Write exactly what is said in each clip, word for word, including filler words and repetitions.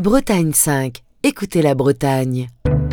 Bretagne cinq, écoutez la Bretagne.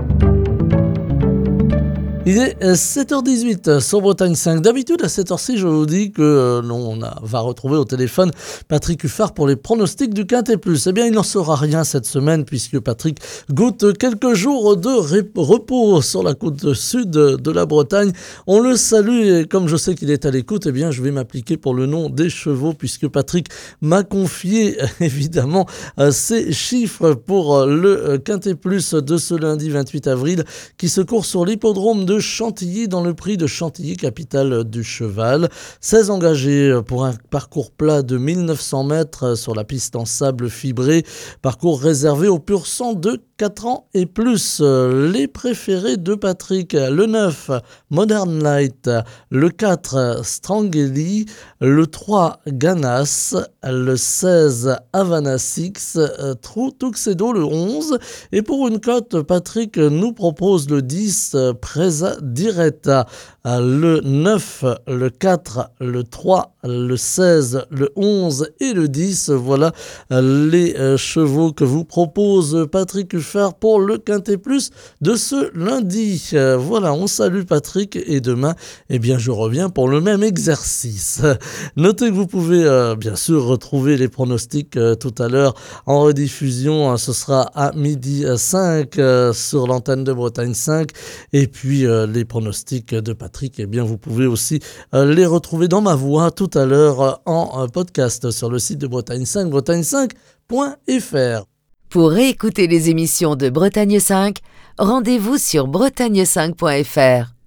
Il est sept heures dix-huit sur Bretagne cinq. D'habitude, à cette heure-ci, je vous dis que euh, l'on a- va retrouver au téléphone Patrick Huffard pour les pronostics du Quintet Plus. Eh bien, il n'en sera rien cette semaine puisque Patrick goûte quelques jours de ré- repos sur la côte sud de la Bretagne. On le salue et comme je sais qu'il est à l'écoute, eh bien, je vais m'appliquer pour le nom des chevaux puisque Patrick m'a confié évidemment euh, ses chiffres pour euh, le euh, Quintet Plus de ce lundi vingt-huit avril qui se court sur l'hippodrome de Chantilly dans le prix de Chantilly, capitale du cheval. seize engagés pour un parcours plat de mille neuf cents mètres sur la piste en sable fibré. Parcours réservé aux pur sang de quatre ans et plus. Les préférés de Patrick, le neuf, Modern Light, le quatre, Strangely, le trois, Ganas, le seize, Havana Six, True Tuxedo, le onze. Et pour une cote, Patrick nous propose le dix, Presa Diretta, le neuf, le quatre, le trois, le seize, le onze et le dix. Voilà les euh, chevaux que vous propose Patrick Huffard pour le Quintet Plus de ce lundi. Euh, voilà, on salue Patrick et demain, eh bien, je reviens pour le même exercice. Notez que vous pouvez euh, bien sûr retrouver les pronostics euh, tout à l'heure en rediffusion. Hein, ce sera à midi cinq euh, sur l'antenne de Bretagne cinq. Et puis euh, les pronostics de Patrick, eh bien, vous pouvez aussi euh, les retrouver dans ma voix tout à l'heure euh, en euh, podcast sur le site de Bretagne cinq, bretagne cinq point f r. Pour réécouter les émissions de Bretagne cinq, rendez-vous sur bretagne cinq point f r.